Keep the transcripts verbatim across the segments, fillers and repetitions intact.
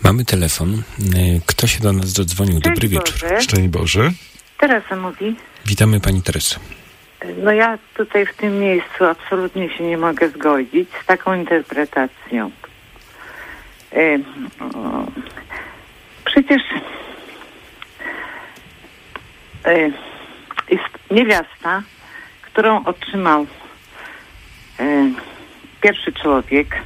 Mamy telefon. Kto się do nas dodzwonił? Cześć Dobry wieczór. Boże. Szczęść Boże. Teresa mówi. Witamy Pani Tereso. No ja tutaj w tym miejscu absolutnie się nie mogę zgodzić z taką interpretacją. E, o, przecież e, jest niewiasta, którą otrzymał e, pierwszy człowiek,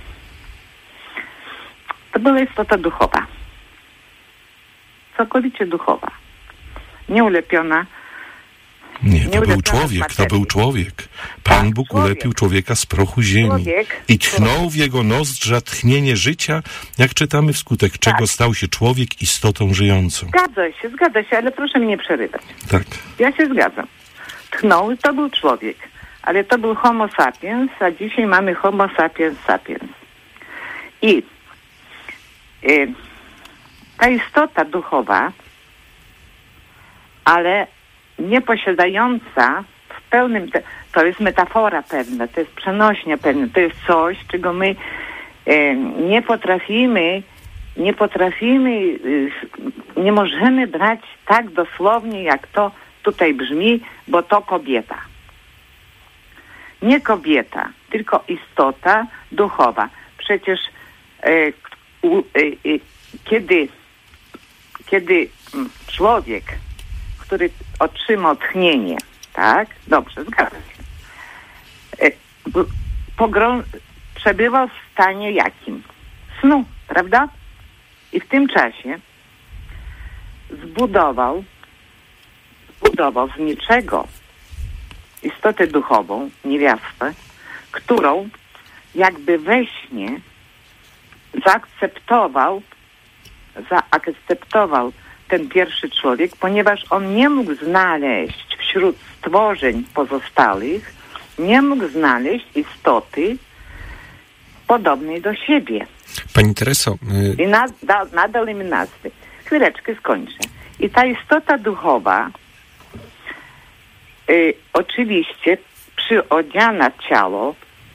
to była istota duchowa. Całkowicie duchowa. Nieulepiona. Nie, to Nie był ulepiona człowiek, to materii. był człowiek. Pan Tak, Bóg człowiek. ulepił człowieka z prochu ziemi Człowiek. i tchnął w jego nozdrza tchnienie życia, jak czytamy, wskutek czego Tak. stał się człowiek istotą żyjącą. Zgadza się, zgadza się, ale proszę mnie nie przerywać. Tak. Ja się zgadzam. Tchnął, to był człowiek, ale to był homo sapiens, a dzisiaj mamy homo sapiens sapiens. I y, ta istota duchowa, ale nie posiadająca w pełnym, te, to jest metafora pewna, to jest przenośnia pewna, to jest coś, czego my y, nie potrafimy, nie potrafimy, y, nie możemy brać tak dosłownie, jak to tutaj brzmi, bo to kobieta. Nie kobieta, tylko istota duchowa. Przecież y, u, y, y, kiedy, kiedy człowiek, który otrzymał tchnienie, tak? Dobrze, zgadzam się. Y, pogrą- przebywał w stanie jakim? Snu, prawda? I w tym czasie zbudował zbudował z niczego istotę duchową, niewiastę, którą jakby we śnie zaakceptował, zaakceptował ten pierwszy człowiek, ponieważ on nie mógł znaleźć wśród stworzeń pozostałych, nie mógł znaleźć istoty podobnej do siebie. Pani Tereso... Y- I nad, da, nadal im nazwy. Chwileczkę skończę. I ta istota duchowa y, oczywiście przyodziana w ciało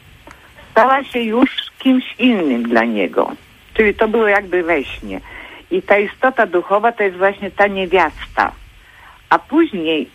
stała się już kimś innym dla niego. Czyli to było jakby we śnie. I ta istota duchowa to jest właśnie ta niewiasta. A później,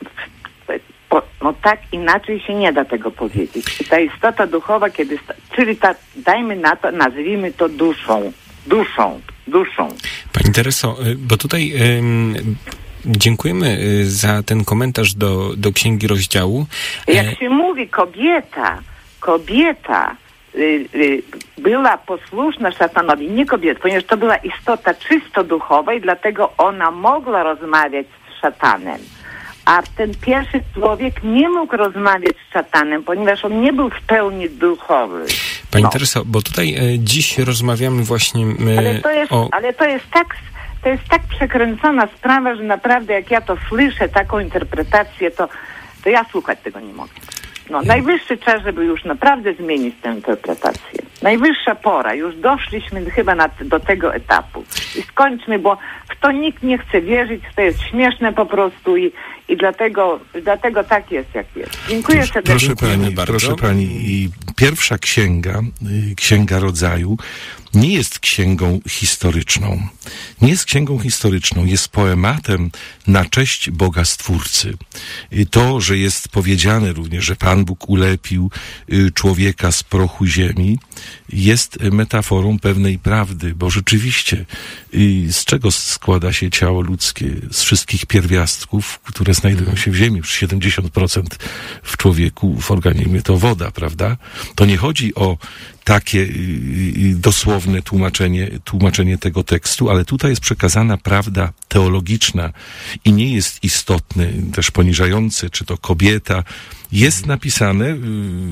po, no tak inaczej się nie da tego powiedzieć. I ta istota duchowa, kiedy, czyli ta, dajmy na to, nazwijmy to duszą. Duszą, duszą. Pani Tereso, bo tutaj ym, dziękujemy za ten komentarz do, do Księgi Rozdziału. Jak się mówi kobieta, kobieta y, y, była posłuszna szatanowi, nie kobieta, ponieważ to była istota czysto duchowa i dlatego ona mogła rozmawiać z szatanem. A ten pierwszy człowiek nie mógł rozmawiać z szatanem, ponieważ on nie był w pełni duchowy. Pani No. Tereso, bo tutaj e, dziś rozmawiamy właśnie e, Ale to jest, o... ale to jest tak, to jest tak przekręcona sprawa, że naprawdę jak ja to słyszę, taką interpretację, to, to ja słuchać tego nie mogę. No, najwyższy czas, żeby już naprawdę zmienić tę interpretację. Najwyższa pora. Już doszliśmy chyba na, do tego etapu. I skończmy, bo w to nikt nie chce wierzyć, to jest śmieszne po prostu i, i dlatego, dlatego tak jest, jak jest. Dziękuję Proszę, serdecznie. proszę pani, bardzo. proszę pani, i pierwsza księga, y, Księga Rodzaju, nie jest księgą historyczną. Nie jest księgą historyczną, jest poematem na cześć Boga Stwórcy. I to, że jest powiedziane również, że Pan Bóg ulepił y, człowieka z prochu ziemi, jest metaforą pewnej prawdy, bo rzeczywiście y, z czego składa się ciało ludzkie? Z wszystkich pierwiastków, które znajdują się w ziemi. Już siedemdziesiąt procent w człowieku, w organizmie to woda, prawda? To nie chodzi o takie y, y, dosłowne tłumaczenie, tłumaczenie tego tekstu, ale tutaj jest przekazana prawda teologiczna i nie jest istotny, też poniżający, czy to kobieta. Jest napisane y,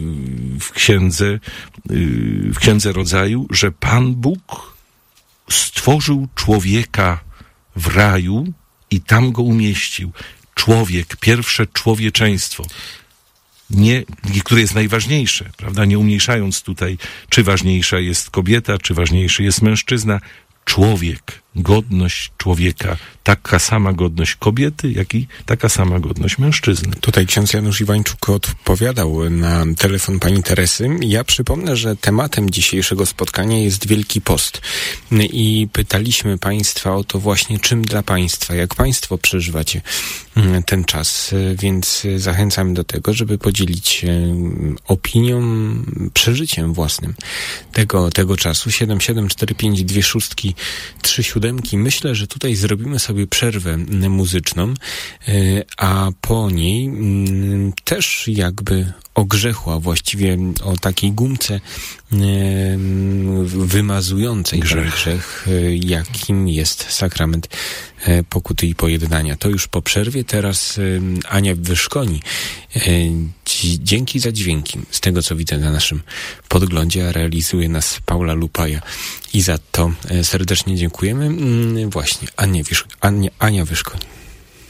w księdze, y, w księdze Rodzaju, że Pan Bóg stworzył człowieka w raju i tam go umieścił. Człowiek, pierwsze człowieczeństwo. Nie, które jest najważniejsze, prawda? Nie umniejszając tutaj, czy ważniejsza jest kobieta, czy ważniejszy jest mężczyzna. Człowiek godność człowieka. Taka sama godność kobiety, jak i taka sama godność mężczyzny. Tutaj ksiądz Janusz Iwańczuk odpowiadał na telefon pani Teresy. Ja przypomnę, że tematem dzisiejszego spotkania jest Wielki Post. I pytaliśmy państwa o to właśnie, czym dla państwa, jak państwo przeżywacie ten czas. Więc zachęcam do tego, żeby podzielić się opinią, przeżyciem własnym tego, tego czasu. siedem siedem cztery pięć dwie szóstki trzy siódemki. Myślę, że tutaj zrobimy sobie przerwę muzyczną, a po niej też jakby o grzechu, a właściwie o takiej gumce wymazującej ten grzech, jakim jest sakrament pokuty i pojednania. To już po przerwie. Teraz Ania Wyszkoni. Dzięki za dźwięki. Z tego, co widzę na naszym podglądzie, a realizuje nas Paula Lupaja. I za to serdecznie dziękujemy. Właśnie, Ania, Wysz- Ania, Ania Wyszkoni.